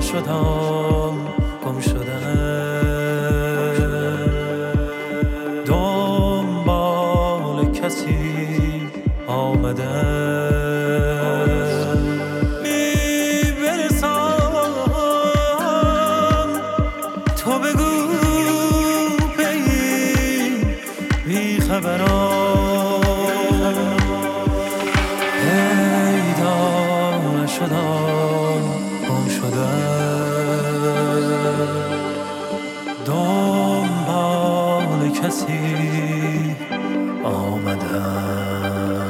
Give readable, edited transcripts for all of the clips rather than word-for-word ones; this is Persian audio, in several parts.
نشدم گم شدم دنبال کسی آمدم میبرسم تو بگو بی خبران پیدا نشدم گم شدم دنبال کسی آمدم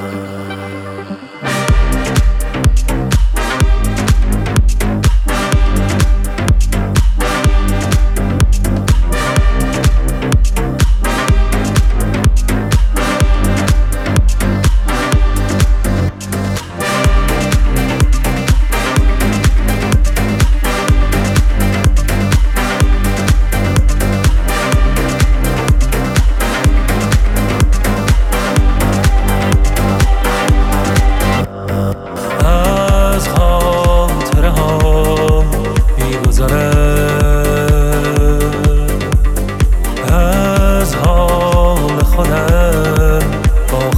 از حال خودم با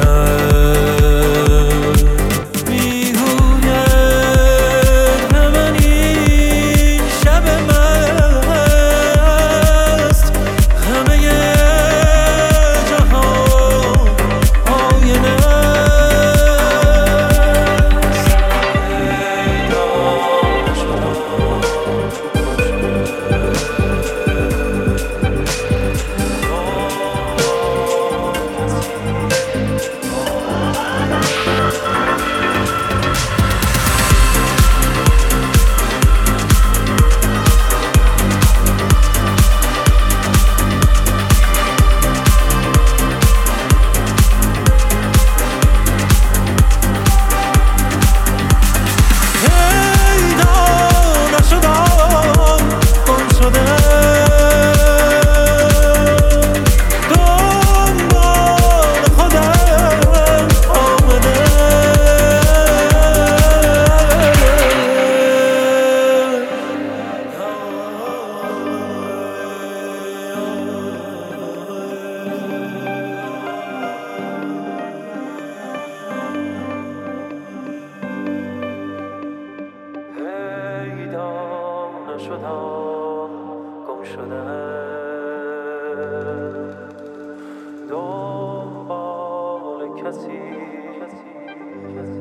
خبرم میگوید به من این شب مست همه جهان آینه نشدم گم شدم دنبال کسی